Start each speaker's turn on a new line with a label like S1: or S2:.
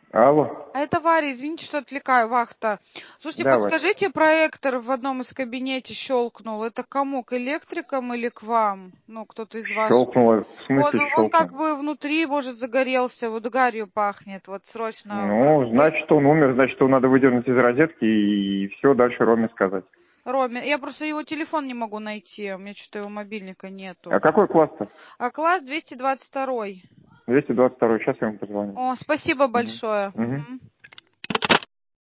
S1: Алло.
S2: Это Варя, извините, что отвлекаю, вахта. Слушайте,
S1: Давай.
S2: подскажите, проектор в одном из кабинете щелкнул. Это кому, к электрикам или к вам? Ну, кто-то из ваших.
S1: Щелкнуло. В смысле
S2: Он как
S1: щелкнул?
S2: бы внутри, может, загорелся, вот гарью пахнет, вот срочно.
S1: Ну, значит, он умер, значит, его надо выдернуть из розетки и все дальше Роме сказать.
S2: Роме, я просто его телефон не могу найти, у меня что-то его мобильника нету.
S1: А какой класс-то?
S2: А класс 222.
S1: 222. Сейчас я ему позвоню.
S2: О, спасибо
S1: Угу.
S2: большое.
S1: Угу.
S2: Мгм.